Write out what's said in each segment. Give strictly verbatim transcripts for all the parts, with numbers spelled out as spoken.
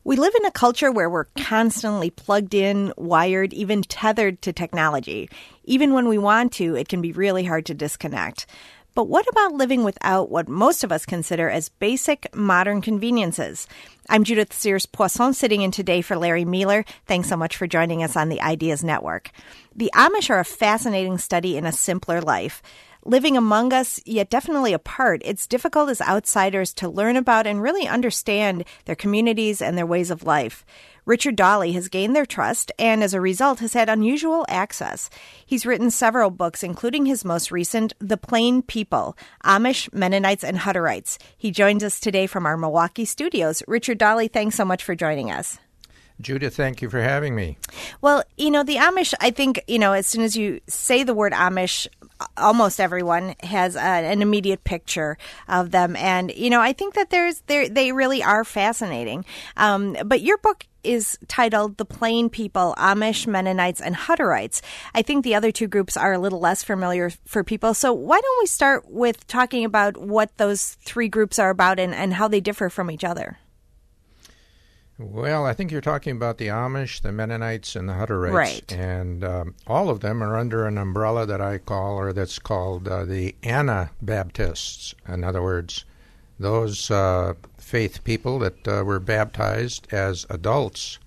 We live in a culture where we're constantly plugged in, wired, even tethered to technology. Even when we want to, it can be really hard to disconnect. But what about living without what most of us consider as basic modern conveniences? I'm Judith Sears-Poisson, sitting in today for Larry Mealer. Thanks so much for joining us on the Ideas Network. The Amish are a fascinating study in a simpler life. Living among us, yet definitely apart, it's difficult as outsiders to learn about and really understand their communities and their ways of life. Richard Dawley has gained their trust and, as a result, has had unusual access. He's written several books, including his most recent, The Plain People, Amish, Mennonites, and Hutterites. He joins us today from our Milwaukee studios. Richard Dawley, thanks so much for joining us. Judith, thank you for having me. Well, you know, the Amish, I think, you know, as soon as you say the word Amish, almost everyone has a, an immediate picture of them. And, you know, I think that there's they really are fascinating. Um, but your book is titled The Plain People, Amish, Mennonites, and Hutterites. I think the other two groups are a little less familiar for people. So why don't we start with talking about what those three groups are about and, and how they differ from each other? Well, I think you're talking about the Amish, the Mennonites, and the Hutterites. Right. And um, all of them are under an umbrella that I call, or that's called uh, the Anabaptists. In other words, those uh, faith people that uh, were baptized as adults.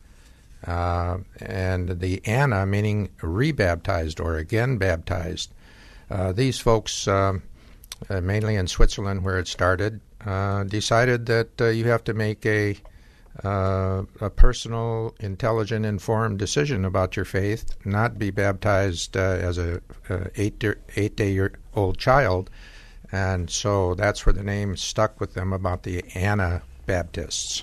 Uh, and the Ana meaning rebaptized or again baptized. Uh, these folks, um, uh, mainly in Switzerland where it started, uh, decided that uh, you have to make a Uh, a personal, intelligent, informed decision about your faith, not be baptized uh, as a, a eight, eight day year old child. And so that's where the name stuck with them about the Anabaptists.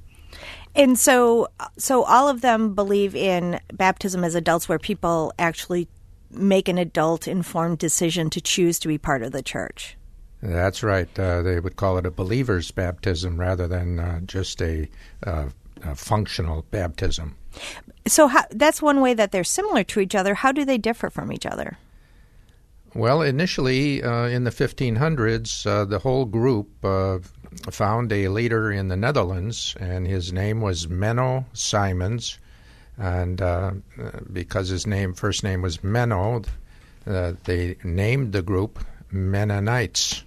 And so, so all of them believe in baptism as adults where people actually make an adult, informed decision to choose to be part of the church. That's right. Uh, they would call it a believer's baptism rather than uh, just a, uh, a functional baptism. So how, that's one way that they're similar to each other. How do they differ from each other? Well, initially uh, in the fifteen hundreds, uh, the whole group uh, found a leader in the Netherlands, and his name was Menno Simons. And uh, because his name first name was Menno, uh, they named the group Mennonites.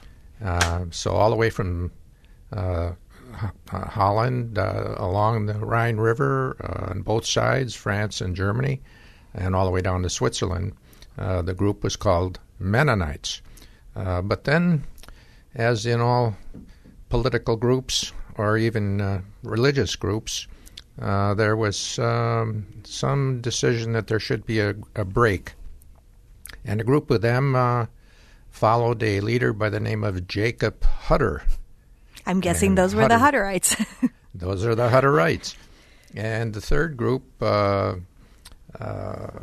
Uh, so all the way from uh, H- Holland uh, along the Rhine River uh, on both sides, France and Germany, and all the way down to Switzerland, uh, the group was called Mennonites. Uh, but then, as in all political groups or even uh, religious groups, uh, there was um, some decision that there should be a, a break. And a group of them uh, followed a leader by the name of Jacob Hutter. I'm guessing and those were Hutter, the Hutterites. Those are the Hutterites. And the third group, uh, uh,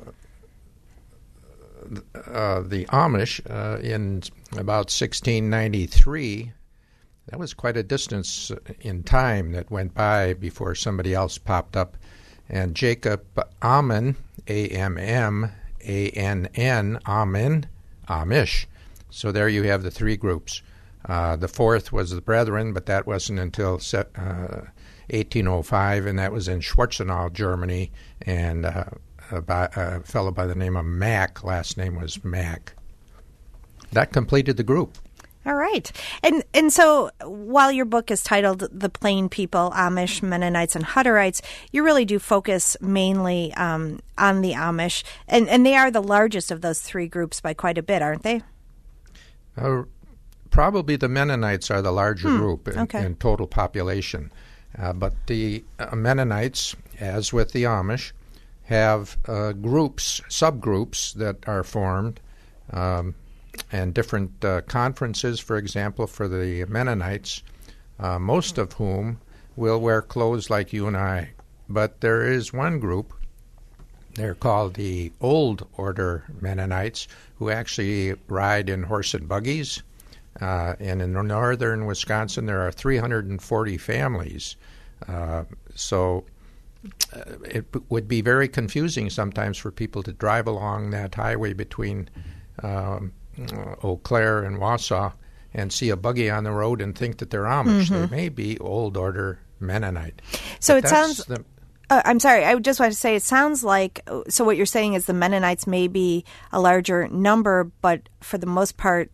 uh, the Amish, uh, in about sixteen ninety-three, that was quite a distance in time that went by before somebody else popped up. And Jacob Ammon, A M M A N N, Amen, Amish. So there you have the three groups. Uh, the fourth was the Brethren, but that wasn't until uh, eighteen oh five, and that was in Schwarzenau, Germany, and uh, a, by, a fellow by the name of Mack, last name was Mack. That completed the group. All right. And and so while your book is titled The Plain People, Amish, Mennonites, and Hutterites, you really do focus mainly um, on the Amish. And, and they are the largest of those three groups by quite a bit, aren't they? Uh, probably the Mennonites are the larger hmm. group in, okay. in total population. Uh, but the uh, Mennonites, as with the Amish, have uh, groups, subgroups that are formed, um, and different uh, conferences, for example, for the Mennonites, uh, most of whom will wear clothes like you and I. But there is one group, they're called the Old Order Mennonites, who actually ride in horse and buggies. Uh, and in northern Wisconsin, there are three hundred forty families. Uh, so uh, it would be very confusing sometimes for people to drive along that highway between um, Eau Claire and Wausau and see a buggy on the road and think that they're Amish. Mm-hmm. They may be Old Order Mennonite. So But it sounds... the- Uh, I'm sorry. I just want to say it sounds like, so what you're saying is the Mennonites may be a larger number, but for the most part,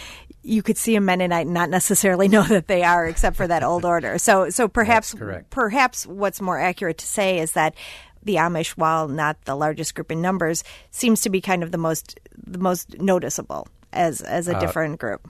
you could see a Mennonite and not necessarily know that they are, except for that old order. So, so perhaps, That's correct. perhaps what's more accurate to say is that the Amish, while not the largest group in numbers, seems to be kind of the most, the most noticeable as as a Uh, different group.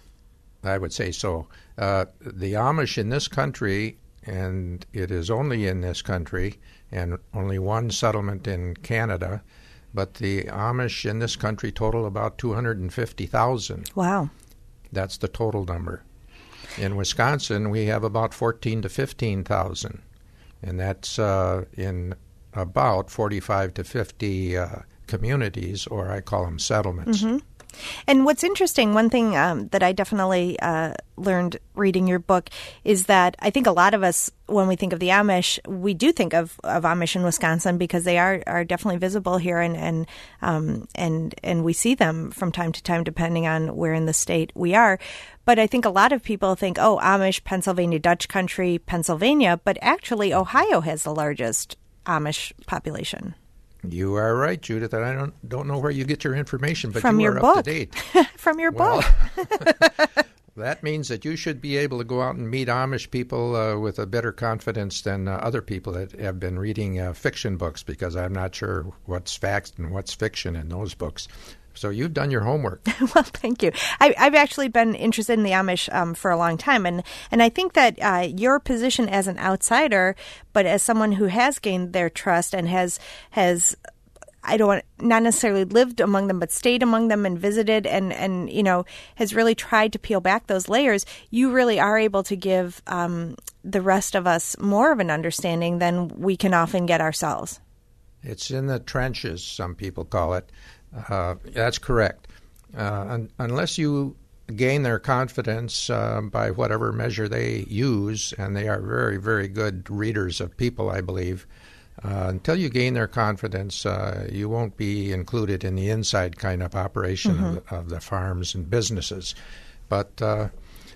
I would say so. Uh, the Amish in this country, and it is only in this country, and only one settlement in Canada, but the Amish in this country total about two hundred fifty thousand. Wow. That's the total number. In Wisconsin, we have about fourteen to fifteen thousand, and that's uh, in about forty-five to fifty uh, communities, or I call them settlements. Mm-hmm. And what's interesting, one thing um, that I definitely uh, learned reading your book is that I think a lot of us, when we think of the Amish, we do think of, of Amish in Wisconsin because they are, are definitely visible here, and and um, and and we see them from time to time, depending on where in the state we are. But I think a lot of people think, oh, Amish, Pennsylvania, Dutch country, Pennsylvania, but actually Ohio has the largest Amish population. You are right, Judith, and I don't don't know where you get your information, but From you your are book. up to date. From your Well, book. that means that you should be able to go out and meet Amish people uh, with a better confidence than uh, other people that have been reading uh, fiction books, because I'm not sure what's fact and what's fiction in those books. So you've done your homework. Well, thank you. I, I've actually been interested in the Amish um, for a long time, and, and I think that uh, your position as an outsider, but as someone who has gained their trust and has has I don't want not necessarily lived among them, but stayed among them and visited, and and you know has really tried to peel back those layers. You really are able to give um, the rest of us more of an understanding than we can often get ourselves. It's in the trenches, some people call it. Uh, that's correct. Uh, un- unless you gain their confidence uh, by whatever measure they use, and they are very, very good readers of people, I believe, uh, until you gain their confidence, uh, you won't be included in the inside kind of operation Mm-hmm. of, of the farms and businesses. But uh,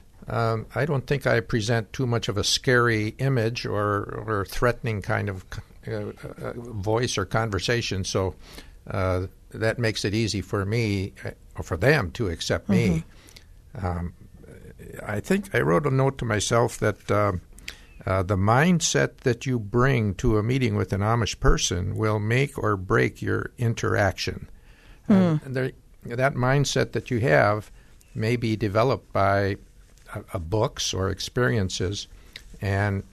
um, I don't think I present too much of a scary image or, or threatening kind of uh, uh, voice or conversation, so uh, that makes it easy for me, or for them, to accept me. Mm-hmm. Um, I think I wrote a note to myself that uh, uh, the mindset that you bring to a meeting with an Amish person will make or break your interaction. Mm. Uh, and there, that mindset that you have may be developed by uh, uh, books or experiences, and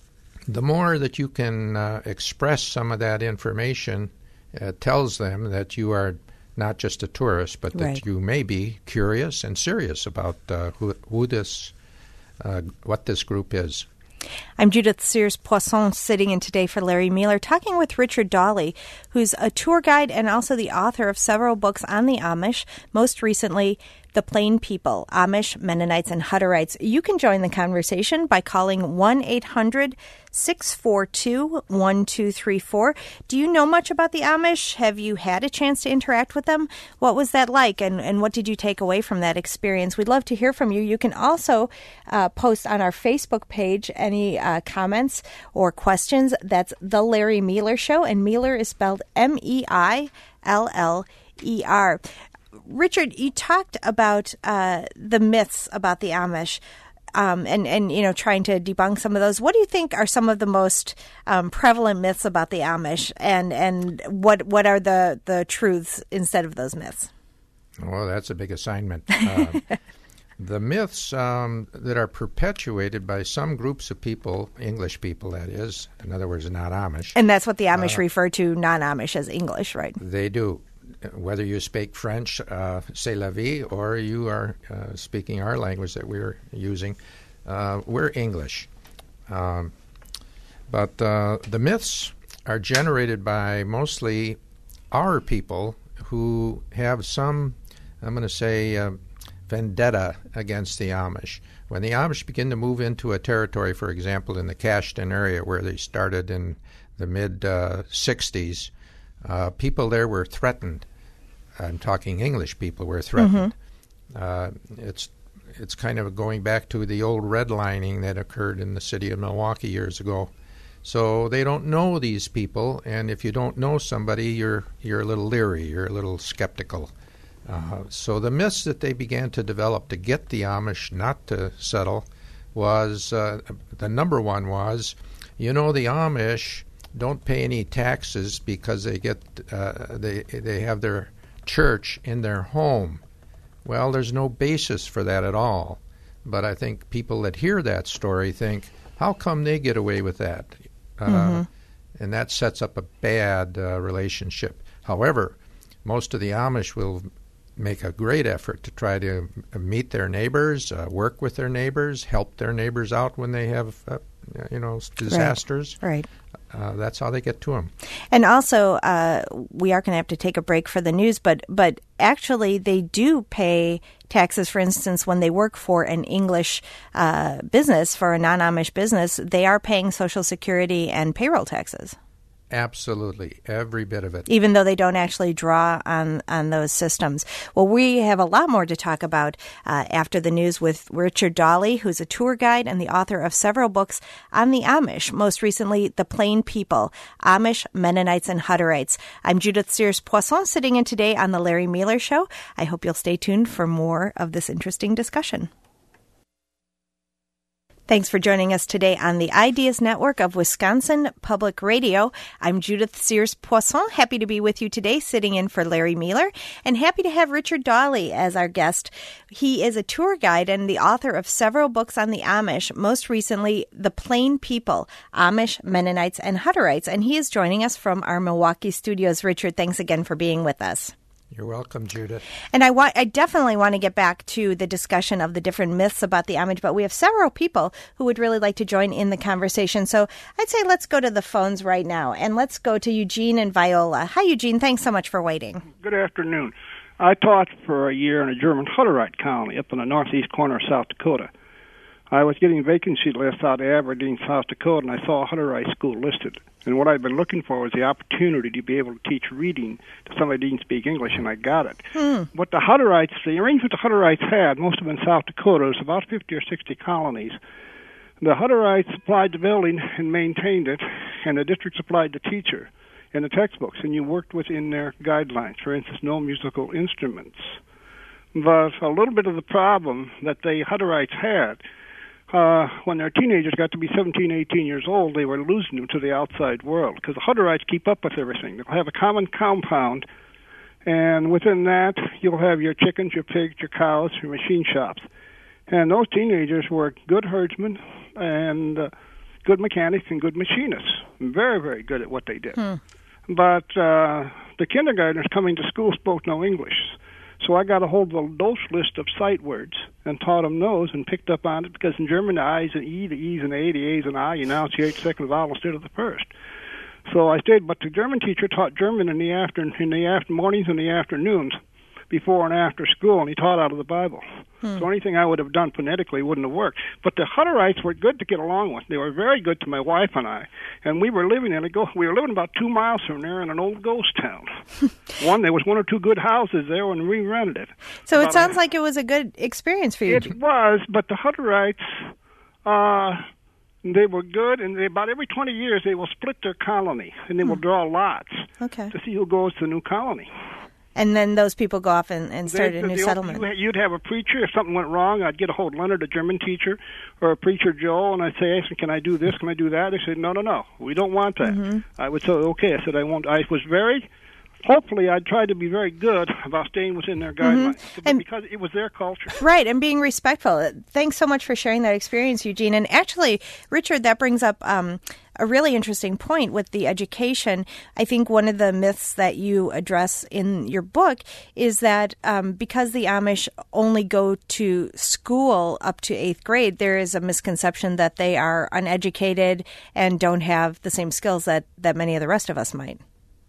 the more that you can uh, express some of that information, uh, tells them that you are not just a tourist, but that Right. you may be curious and serious about uh, who, who this, uh, what this group is. I'm Judith Sears-Poisson, sitting in today for Larry Mueller, talking with Richard Dawley, who's a tour guide and also the author of several books on the Amish, most recently, The Plain People, Amish, Mennonites, and Hutterites. You can join the conversation by calling one eight hundred six four two one two three four. Do you know much about the Amish? Have you had a chance to interact with them? What was that like, and, and what did you take away from that experience? We'd love to hear from you. You can also uh, post on our Facebook page any uh, comments or questions. That's The Larry Mueller Show, and Mueller is spelled M E I L L E R. Richard, you talked about uh, the myths about the Amish. Um, and, and, you know, trying to debunk some of those. What do you think are some of the most um, prevalent myths about the Amish, and, and what what are the, the truths instead of those myths? Well, that's a big assignment. Uh, the myths um, that are perpetuated by some groups of people, English people, that is, in other words, not Amish. And that's what the Amish uh, refer to non-Amish as English, right? They do. Whether you speak French, uh, c'est la vie, or you are uh, speaking our language that we're using, uh, we're English. Um, but uh, the myths are generated by mostly our people who have some, I'm going to say, uh, vendetta against the Amish. When the Amish begin to move into a territory, for example, in the Cashton area where they started in the mid-sixties, Uh, people there were threatened. I'm talking English people were threatened. Mm-hmm. Uh, it's it's kind of going back to the old redlining that occurred in the city of Milwaukee years ago. So they don't know these people, and if you don't know somebody, you're you're a little leery, you're a little skeptical. Uh, so the myths that they began to develop to get the Amish not to settle was, uh, the number one was, you know, the Amish don't pay any taxes because they get uh, they they have their church in their home. Well, there's no basis for that at all. But I think people that hear that story think, how come they get away with that? Uh, mm-hmm. And that sets up a bad uh, relationship. However, most of the Amish will make a great effort to try to meet their neighbors, uh, work with their neighbors, help their neighbors out when they have, uh, you know, disasters. Right. right. Uh, that's how they get to them. And also, uh, we are going to have to take a break for the news, but but actually they do pay taxes. For instance, when they work for an English uh, business, for a non-Amish business, they are paying Social Security and payroll taxes. Absolutely, every bit of it. Even though they don't actually draw on, on those systems. Well, we have a lot more to talk about uh, after the news with Richard Dawley, who's a tour guide and the author of several books on the Amish, most recently, The Plain People, Amish, Mennonites, and Hutterites. I'm Judith Sears-Poisson, sitting in today on The Larry Miller Show. I hope you'll stay tuned for more of this interesting discussion. Thanks for joining us today on the Ideas Network of Wisconsin Public Radio. I'm Judith Sears-Poisson, happy to be with you today, sitting in for Larry Miller, and happy to have Richard Dawley as our guest. He is a tour guide and the author of several books on the Amish, most recently, The Plain People, Amish, Mennonites, and Hutterites, and he is joining us from our Milwaukee studios. Richard, thanks again for being with us. You're welcome, Judith. And I want, I definitely want to get back to the discussion of the different myths about the Amish, but we have several people who would really like to join in the conversation. So I'd say let's go to the phones right now, and let's go to Eugene and Viola. Hi, Eugene. Thanks so much for waiting. Good afternoon. I taught for a year in a German Hutterite colony up in the northeast corner of South Dakota. I was getting vacancy lists out of Aberdeen, South Dakota, and I saw a Hutterite school listed. And what I've been looking for was the opportunity to be able to teach reading to somebody who didn't speak English, and I got it. Hmm. What the Hutterites, the arrangement the Hutterites had, most of them in South Dakota, was about fifty or sixty colonies. The Hutterites supplied the building and maintained it, and the district supplied the teacher and the textbooks, and you worked within their guidelines. For instance, no musical instruments. But a little bit of the problem that the Hutterites had, Uh, when their teenagers got to be seventeen, eighteen years old, they were losing them to the outside world because the Hutterites keep up with everything. They'll have a common compound, and within that, you'll have your chickens, your pigs, your cows, your machine shops. And those teenagers were good herdsmen and uh, good mechanics and good machinists. Very, very good at what they did. Hmm. But uh, the kindergartners coming to school spoke no English. So I got a hold of a Dolch list of sight words and taught them those and picked up on it because in German the I is an E, the E is an A, the A is an I. You enunciate the second vowel instead of the first. So I stayed, but the German teacher taught German in the after in the after mornings and the afternoons, before and after school, and he taught out of the Bible. Hmm. So anything I would have done phonetically wouldn't have worked. But the Hutterites were good to get along with. They were very good to my wife and I. And we were living in a go. We were living about two miles from there in an old ghost town. one, there was one or two good houses there, and we rented it. So about it sounds a, like it was a good experience for you. It was, but the Hutterites, uh, they were good, and they, about every twenty years they will split their colony, and they hmm. will draw lots okay. to see who goes to the new colony. And then those people go off and, and start they, a new they, settlement. You'd have a preacher. If something went wrong, I'd get a hold of Leonard, a German teacher, or a preacher, Joel, and I'd say, hey, can I do this? Can I do that? They said, no, no, no. We don't want that. Mm-hmm. I would say, okay. I said, I won't. I was very... Hopefully, I'd try to be very good about staying within their guidelines mm-hmm. and, because it was their culture. Right, and being respectful. Thanks so much for sharing that experience, Eugene. And actually, Richard, that brings up um, a really interesting point with the education. I think one of the myths that you address in your book is that um, because the Amish only go to school up to eighth grade, there is a misconception that they are uneducated and don't have the same skills that, that many of the rest of us might.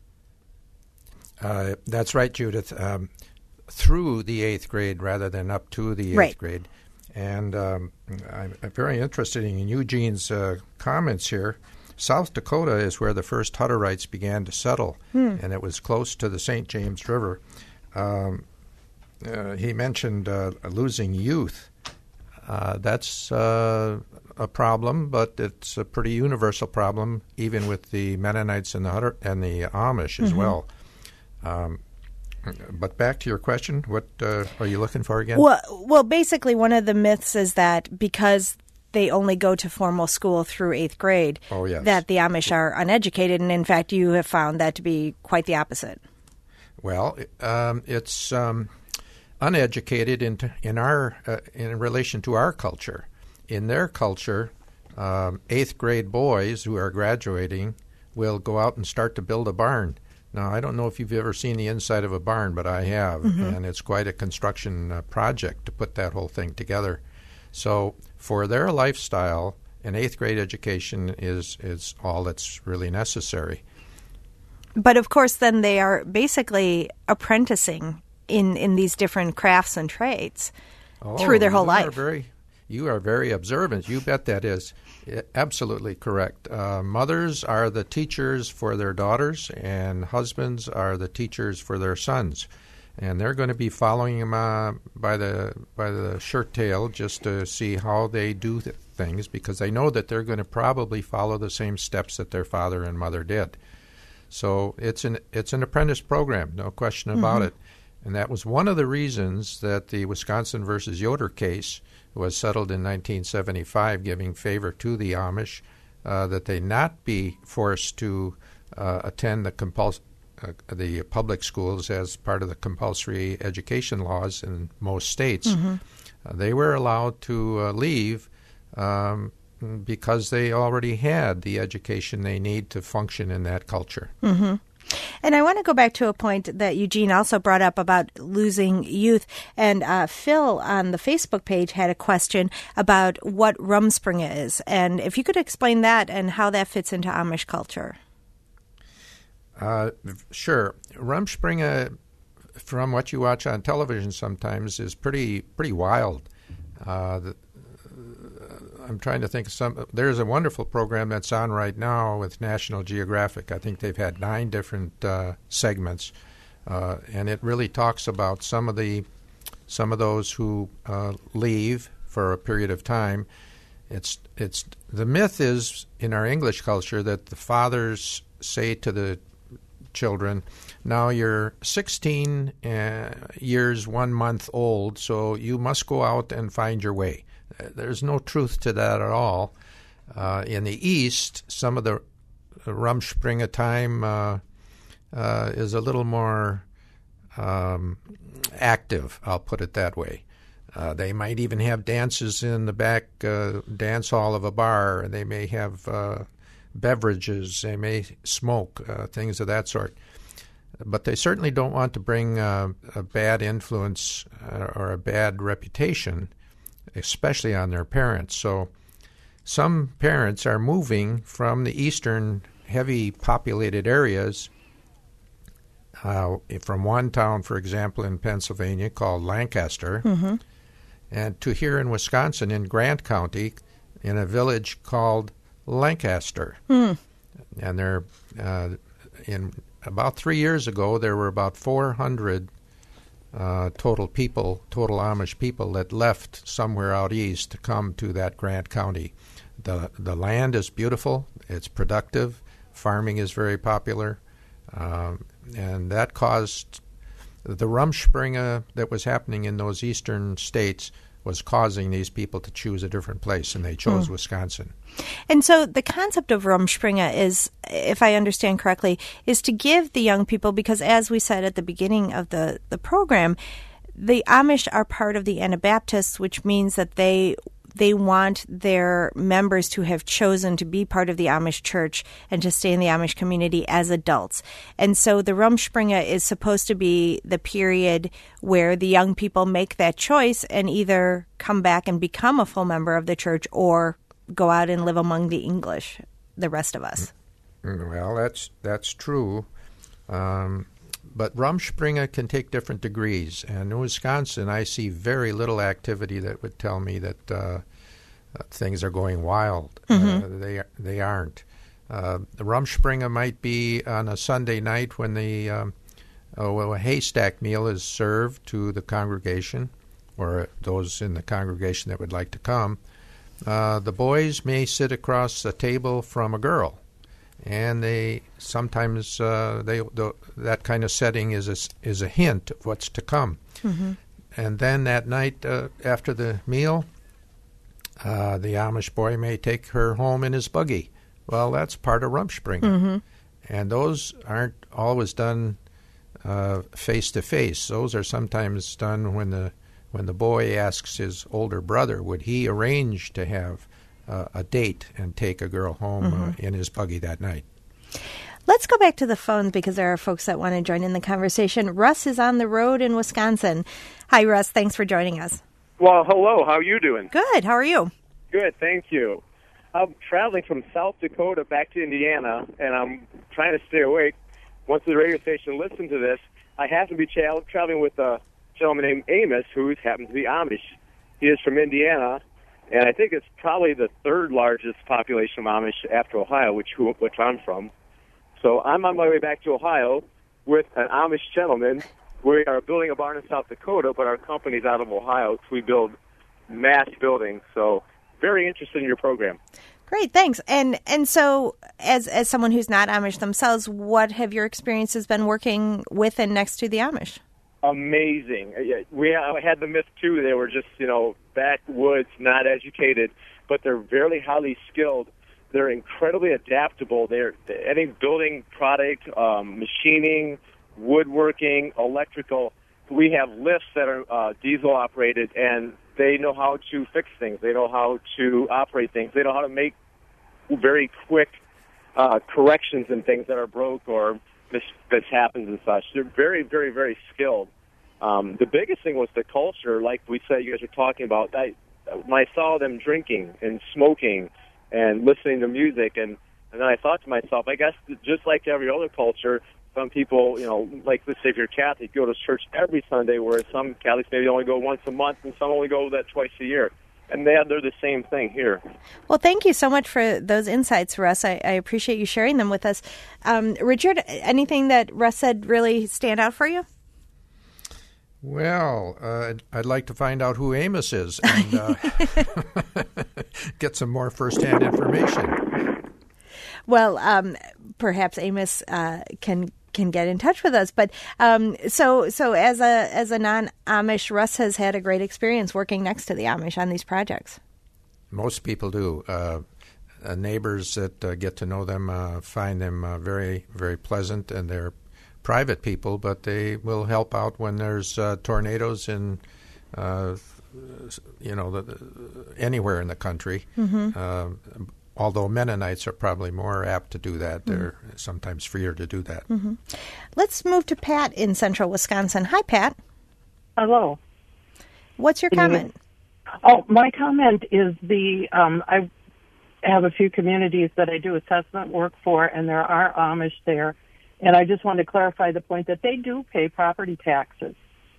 Uh, that's right, Judith. Um, through the eighth grade rather than up to the eighth right. grade. And um, I'm, I'm very interested in Eugene's uh, comments here. South Dakota is where the first Hutterites began to settle, hmm. and it was close to the Saint James River. Um, uh, he mentioned uh, losing youth. Uh, that's uh, a problem, but it's a pretty universal problem, even with the Mennonites and the Hutter- and the Amish as mm-hmm. well. Um, but back to your question, what uh, are you looking for again? Well, well, basically, one of the myths is that because they only go to formal school through eighth grade, oh, yes. that the Amish are uneducated, and in fact, you have found that to be quite the opposite. Well, um, it's um, uneducated in in our uh, in relation to our culture. In their culture, um, eighth grade boys who are graduating will go out and start to build a barn. Now, I don't know if you've ever seen the inside of a barn, but I have, mm-hmm. and it's quite a construction uh, project to put that whole thing together. So for their lifestyle, an eighth grade education is, is all that's really necessary. But of course, then they are basically apprenticing in, in these different crafts and trades oh, through their whole you life. Are very, you are very observant. You bet that is absolutely correct. Uh, mothers are the teachers for their daughters, and husbands are the teachers for their sons. And they're going to be following them uh, by the by the shirt tail just to see how they do th- things, because they know that they're going to probably follow the same steps that their father and mother did. So it's an it's an apprentice program, no question about mm-hmm. it. And that was one of the reasons that the Wisconsin versus Yoder case was settled in nineteen seventy-five, giving favor to the Amish, uh, that they not be forced to uh, attend the compuls- uh, the public schools as part of the compulsory education laws in most states. Mm-hmm. Uh, they were allowed to uh, leave um, because they already had the education they need to function in that culture. Mm-hmm. And I want to go back to a point that Eugene also brought up about losing youth. And uh, Phil on the Facebook page had a question about what Rumspringa is. And if you could explain that and how that fits into Amish culture. Uh, sure. Rumspringa, from what you watch on television sometimes, is pretty pretty wild. Uh, the, I'm trying to think of some. There's a wonderful program that's on right now with National Geographic. I think they've had nine different uh, segments, uh, and it really talks about some of the some of those who uh, leave for a period of time. It's it's the myth is in our English culture that the fathers say to the children, "Now you're sixteen uh, years, one month old, so you must go out and find your way." There's no truth to that at all. Uh, in the East, some of the Rumspringa time uh, uh, is a little more um, active, I'll put it that way. Uh, they might even have dances in the back uh, dance hall of a bar. They may have uh, beverages. They may smoke, uh, things of that sort. But they certainly don't want to bring uh, a bad influence uh, or a bad reputation, especially on their parents. So some parents are moving from the eastern heavy populated areas, uh, from one town, for example, in Pennsylvania called Lancaster, mm-hmm. and to here in Wisconsin in Grant County in a village called Lancaster. Mm. And they're, uh, in about three years ago, there were about four hundred Uh, total people, total Amish people that left somewhere out east to come to that Grant County. The the land is beautiful. It's productive. Farming is very popular. Um, and that caused the Rumspringa that was happening in those eastern states was causing these people to choose a different place, and they chose mm. Wisconsin. And so the concept of Rumspringa is, if I understand correctly, is to give the young people, because as we said at the beginning of the, the program, the Amish are part of the Anabaptists, which means that they they want their members to have chosen to be part of the Amish church and to stay in the Amish community as adults. And so the Rumspringa is supposed to be the period where the young people make that choice and either come back and become a full member of the church or go out and live among the English, the rest of us. Well, that's that's true. Um, but Rumspringa can take different degrees. And in Wisconsin, I see very little activity that would tell me that uh, uh, things are going wild. Mm-hmm. Uh, they they aren't. Uh, the Rumspringa might be on a Sunday night when the um, oh, well, a haystack meal is served to the congregation or those in the congregation that would like to come. Uh, the boys may sit across a table from a girl, and they sometimes uh, they the, that kind of setting is a, is a hint of what's to come. Mm-hmm. And then that night uh, after the meal, uh, the Amish boy may take her home in his buggy. Well, that's part of Rumspringa. Mm-hmm. And those aren't always done uh, face-to-face. Those are sometimes done when the when the boy asks his older brother, would he arrange to have uh, a date and take a girl home mm-hmm. uh, in his buggy that night. Let's go back to the phones because there are folks that want to join in the conversation. Russ is on the road in Wisconsin. Hi, Russ. Thanks for joining us. Well, hello. How are you doing? Good. How are you? Good. Thank you. I'm traveling from South Dakota back to Indiana, and I'm trying to stay awake. Once the radio station listens to this, I happen to be tra- traveling with a gentleman named Amos, who happens to be Amish. He is from Indiana, and I think it's probably the third largest population of Amish after Ohio, which which I'm from. So I'm on my way back to Ohio with an Amish gentleman. We are building a barn in South Dakota, but our company's out of Ohio, so we build mass buildings. So very interested in your program. Great, thanks. And and so as as someone who's not Amish themselves, what have your experiences been working with and next to the Amish? Amazing. We had the myth, too. They were just, you know, backwoods, not educated, but they're very highly skilled. They're incredibly adaptable. They're any building product, um, machining, woodworking, electrical. We have lifts that are uh, diesel-operated, and they know how to fix things. They know how to operate things. They know how to make very quick uh, corrections in things that are broke or mis- mishappens and such. They're very, very, very skilled. Um, the biggest thing was the culture, like we said, you guys were talking about. I, when I saw them drinking and smoking and listening to music, and, and then I thought to myself, I guess just like every other culture, some people, you know, like let's say if you're Catholic, go to church every Sunday, whereas some Catholics maybe only go once a month, and some only go that twice a year. And they, they're the same thing here. Well, thank you so much for those insights, Russ. I, I appreciate you sharing them with us. Um, Richard, anything that Russ said really stand out for you? Well, uh, I'd like to find out who Amos is and uh, get some more firsthand information. Well, um, perhaps Amos uh, can can get in touch with us. But um, so so as a as a non-Amish, Russ has had a great experience working next to the Amish on these projects. Most people do. Uh, uh, neighbors that uh, get to know them uh, find them uh, very, very pleasant, and they're private people, but they will help out when there's uh, tornadoes in, uh, you know, the, the, anywhere in the country. Mm-hmm. Uh, although Mennonites are probably more apt to do that. They're mm-hmm. sometimes freer to do that. Mm-hmm. Let's move to Pat in central Wisconsin. Hi, Pat. Hello. What's your comment? Oh, my comment is the um, I have a few communities that I do assessment work for, and there are Amish there. And I just want to clarify the point that they do pay property taxes.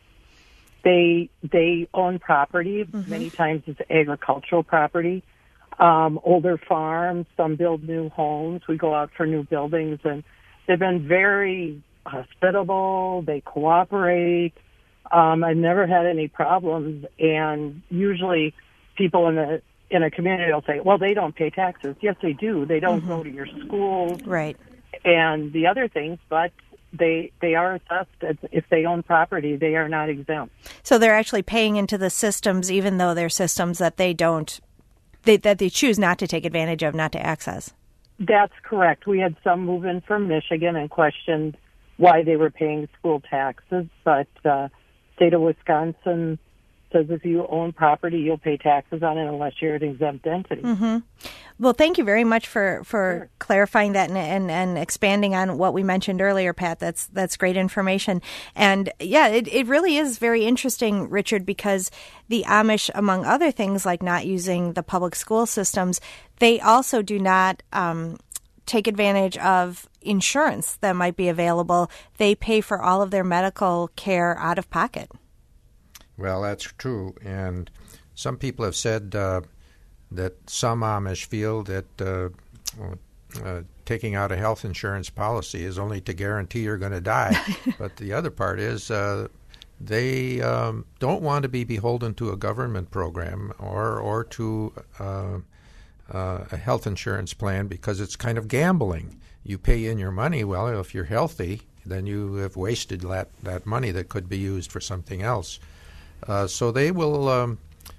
They they own property. Mm-hmm. Many times it's agricultural property. Um, older farms, some build new homes. We go out for new buildings, and they've been very hospitable. They cooperate. Um, I've never had any problems, and usually people in a in a community will say, well, they don't pay taxes. Yes, they do. They don't mm-hmm. go to your schools. Right. And the other things, but they they are assessed as if they own property. They are not exempt. So they're actually paying into the systems, even though they're systems that they don't, they, that they choose not to take advantage of, not to access. That's correct. We had some move in from Michigan and questioned why they were paying school taxes, but uh, state of Wisconsin says if you own property, you'll pay taxes on it unless you're an exempt entity. Mm-hmm. Well, thank you very much for, for sure. clarifying that and, and, and expanding on what we mentioned earlier, Pat. That's that's great information. And, yeah, it, it really is very interesting, Richard, because the Amish, among other things like not using the public school systems, they also do not um, take advantage of insurance that might be available. They pay for all of their medical care out of pocket. Well, that's true, and some people have said uh, that some Amish feel that uh, uh, taking out a health insurance policy is only to guarantee you're going to die. But the other part is uh, they um, don't want to be beholden to a government program or, or to uh, uh, a health insurance plan because it's kind of gambling. You pay in your money. Well, if you're healthy, then you have wasted that, that money that could be used for something else. Uh, so they will, um,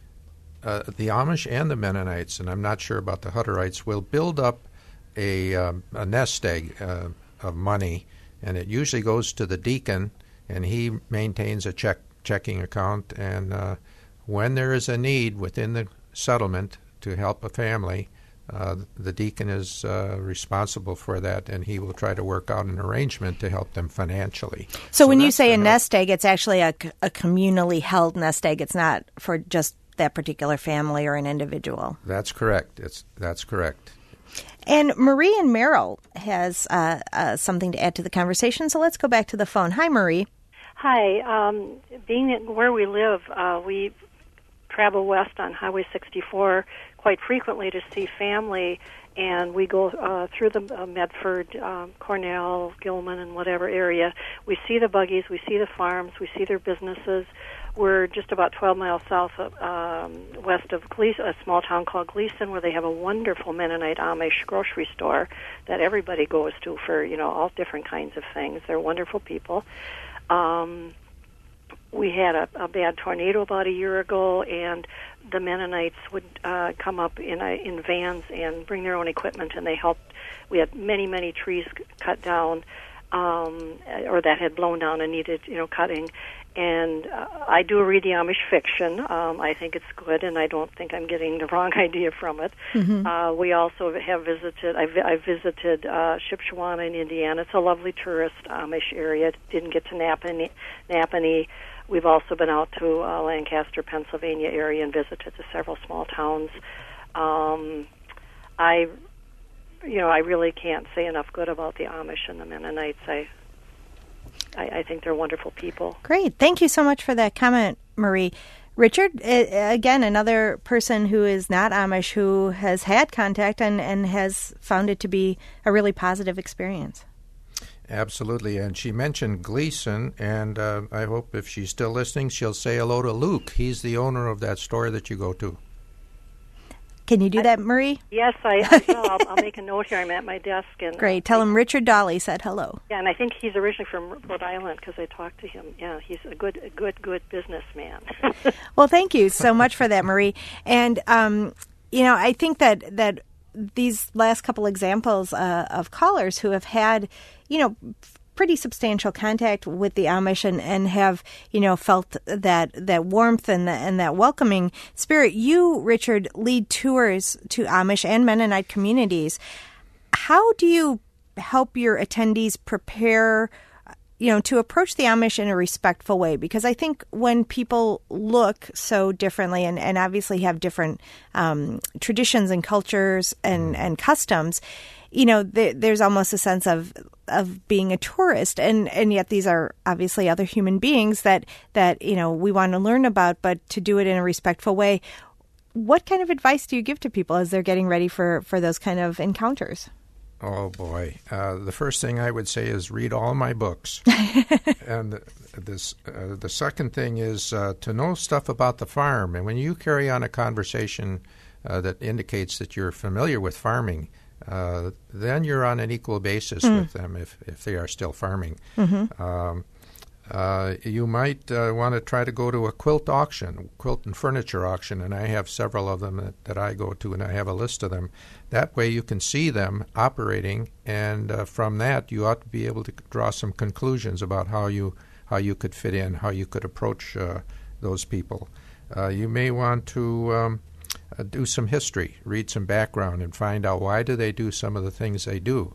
uh, the Amish and the Mennonites, and I'm not sure about the Hutterites, will build up a, um, a nest egg uh, of money, and it usually goes to the deacon, and he maintains a check checking account. And uh, when there is a need within the settlement to help a family, Uh, the deacon is uh, responsible for that, and he will try to work out an arrangement to help them financially. So, so when you say a nest egg, it's actually a, a communally held nest egg. It's not for just that particular family or an individual. That's correct. It's that's correct. And Marie in Merrill has uh, uh, something to add to the conversation, so let's go back to the phone. Hi, Marie. Hi. Um, being where we live, uh, we travel west on Highway sixty-four quite frequently to see family, and we go uh, through the uh, Medford, um, Cornell, Gilman, and whatever area. We see the buggies, we see the farms, we see their businesses. We're just about twelve miles south of, um, west of Gleason, a small town called Gleason, where they have a wonderful Mennonite Amish grocery store that everybody goes to for, you know, all different kinds of things. They're wonderful people. Um, we had a, a bad tornado about a year ago, and the Mennonites would uh, come up in uh, in vans and bring their own equipment, and they helped. We had many, many trees cut down, um, or that had blown down and needed, you know, cutting. And uh, I do read the Amish fiction. Um, I think it's good, and I don't think I'm getting the wrong idea from it. Mm-hmm. Uh, we also have visited. I, vi- I visited uh, Shipshewana in Indiana. It's a lovely tourist Amish area. Didn't get to Napanee. Napanee. We've also been out to uh, Lancaster, Pennsylvania area and visited to several small towns. Um, I, you know, I really can't say enough good about the Amish and the Mennonites. I, I, I think they're wonderful people. Great. Thank you so much for that comment, Marie. Richard, again, another person who is not Amish who has had contact and, and has found it to be a really positive experience. Absolutely, and she mentioned Gleason, and uh, I hope if she's still listening, she'll say hello to Luke. He's the owner of that store that you go to. Can you do I, that, Marie? Yes, I, I will. I'll, I'll make a note here. I'm at my desk. And Great. Tell him Richard Dolly said hello. Yeah, and I think he's originally from Rhode Island because I talked to him. Yeah, he's a good, a good, good businessman. Well, thank you so much for that, Marie. And, um, you know, I think that, that these last couple examples uh, of callers who have had, you know, pretty substantial contact with the Amish and, and have, you know, felt that, that warmth and, the, and that welcoming spirit. You, Richard, lead tours to Amish and Mennonite communities. How do you help your attendees prepare, you know, to approach the Amish in a respectful way? Because I think when people look so differently and, and obviously have different um, traditions and cultures and, and customs, you know, th- there's almost a sense of of being a tourist, and, and yet these are obviously other human beings that, that, you know, we want to learn about, but to do it in a respectful way. What kind of advice do you give to people as they're getting ready for, for those kind of encounters? Oh, boy. Uh, the first thing I would say is read all my books. And this, uh, the second thing is uh, to know stuff about the farm. And when you carry on a conversation uh, that indicates that you're familiar with farming, uh, then you're on an equal basis mm. with them if, if they are still farming. Mm-hmm. Um, uh, you might uh, want to try to go to a quilt auction, quilt and furniture auction, and I have several of them that, that I go to, and I have a list of them. That way you can see them operating, and uh, from that you ought to be able to draw some conclusions about how you how you could fit in, how you could approach uh, those people. Uh, you may want to um, uh, do some history, read some background, and find out why do they do some of the things they do.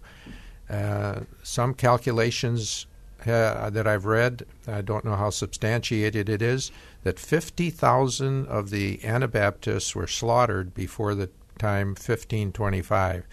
Uh, some calculations uh, that I've read, I don't know how substantiated it is, that fifty thousand of the Anabaptists were slaughtered before the time fifteen twenty-five.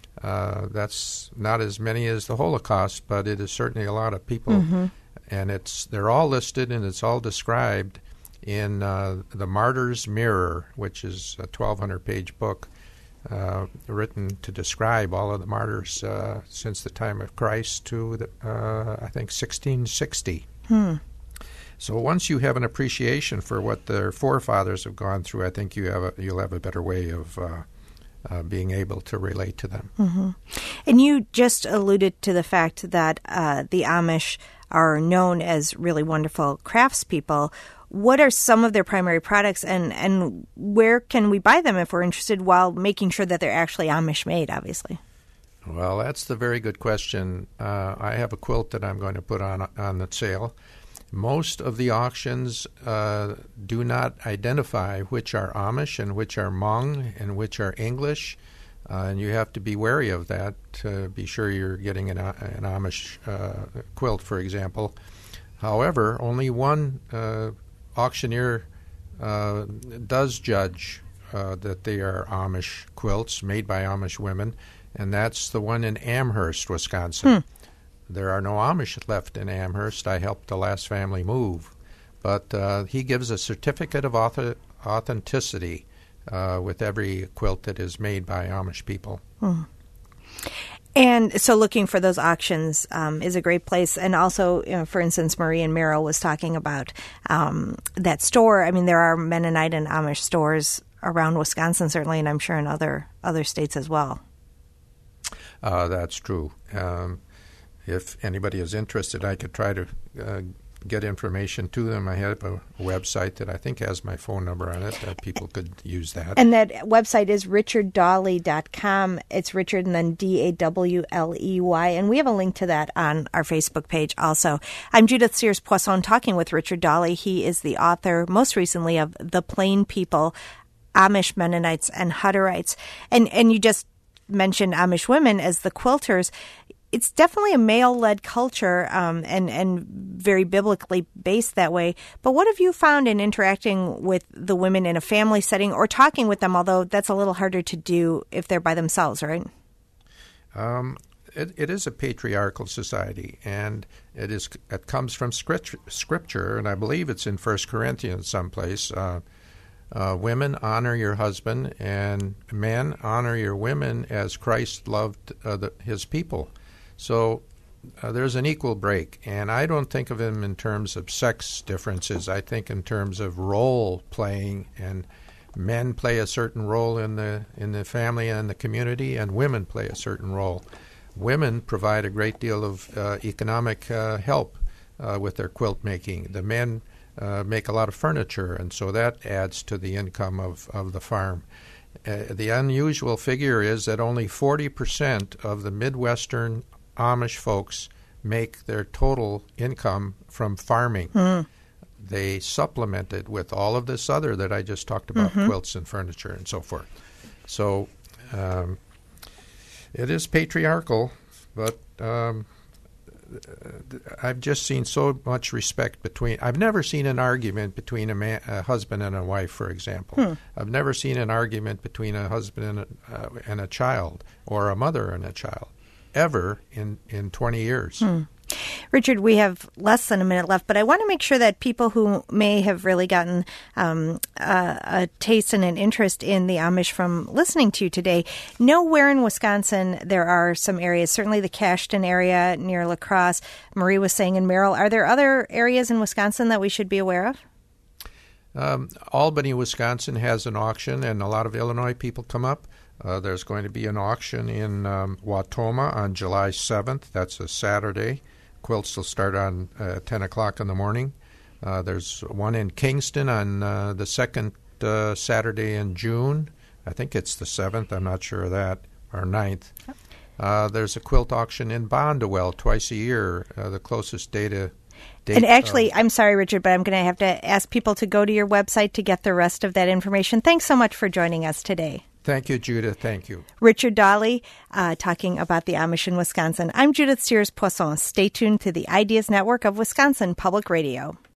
Uh, that's not as many as the Holocaust, but it is certainly a lot of people. Mm-hmm. And it's they're all listed and it's all described in uh, the Martyr's Mirror, which is a twelve hundred page book uh, written to describe all of the martyrs uh, since the time of Christ to, the, uh, I think, sixteen sixty. Hmm. So once you have an appreciation for what their forefathers have gone through, I think you have a, you'll have a better way of uh, uh, being able to relate to them. Mm-hmm. And you just alluded to the fact that uh, the Amish are known as really wonderful craftspeople. What are some of their primary products, and, and where can we buy them if we're interested, while making sure that they're actually Amish made, obviously? Well, that's the very good question. Uh, I have a quilt that I'm going to put on on the sale. Most of the auctions uh, do not identify which are Amish and which are Hmong and which are English, uh, and you have to be wary of that to be sure you're getting an, an Amish uh, quilt, for example. However, only one uh, auctioneer uh, does judge uh, that they are Amish quilts made by Amish women, and that's the one in Amherst, Wisconsin. Hmm. There are no Amish left in Amherst. I helped the last family move. But uh, he gives a certificate of author- authenticity uh, with every quilt that is made by Amish people. Hmm. And so looking for those auctions um, is a great place. And also, you know, for instance, Marie and Merrill was talking about um, that store. I mean, there are Mennonite and Amish stores around Wisconsin, certainly, and I'm sure in other, other states as well. Uh, that's true. Um, If anybody is interested, I could try to uh, get information to them. I have a website that I think has my phone number on it that people could use that. And that website is richard dawley dot com. It's Richard and then D A W L E Y. And we have a link to that on our Facebook page also. I'm Judith Sears-Poisson talking with Richard Dawley. He is the author, most recently, of The Plain People, Amish, Mennonites, and Hutterites. And, and you just mentioned Amish women as the quilters. It's definitely a male-led culture um, and, and very biblically based that way. But what have you found in interacting with the women in a family setting or talking with them, although that's a little harder to do if they're by themselves, right? Um, it, it is a patriarchal society, and it is it comes from script, Scripture, and I believe it's in First Corinthians someplace. Uh, uh, women, honor your husband, and men, honor your women as Christ loved uh, the, his people. So uh, there's an equal break, and I don't think of them in terms of sex differences. I think in terms of role playing, and men play a certain role in the in the family and the community, and women play a certain role. Women provide a great deal of uh, economic uh, help uh, with their quilt making. The men uh, make a lot of furniture, and so that adds to the income of, of the farm. Uh, the unusual figure is that only forty percent of the Midwestern Amish folks make their total income from farming. Mm. They supplement it with all of this other that I just talked about, mm-hmm. quilts and furniture and so forth. So um, it is patriarchal, but um, I've just seen so much respect between. I've never seen an argument between a, man, a husband and a wife, for example. Hmm. I've never seen an argument between a husband and a, uh, and a child, or a mother and a child, ever in, in twenty years. Hmm. Richard, we have less than a minute left, but I want to make sure that people who may have really gotten um, a, a taste and an interest in the Amish from listening to you today know where in Wisconsin there are some areas, certainly the Cashton area near La Crosse. Marie was saying in Merrill. Are there other areas in Wisconsin that we should be aware of? Um, Albany, Wisconsin has an auction, and a lot of Illinois people come up. Uh, there's going to be an auction in um, Wautoma on July seventh. That's a Saturday. Quilts will start on uh, ten o'clock in the morning. Uh, there's one in Kingston on uh, the second uh, Saturday in June. I think it's the seventh. I'm not sure of that, or ninth. Uh, there's a quilt auction in Bondwell twice a year. Uh, the closest data date. And actually, uh, I'm sorry, Richard, but I'm going to have to ask people to go to your website to get the rest of that information. Thanks so much for joining us today. Thank you, Judith. Thank you. Richard Dawley, uh, talking about the Amish in Wisconsin. I'm Judith Sears-Poisson. Stay tuned to the Ideas Network of Wisconsin Public Radio.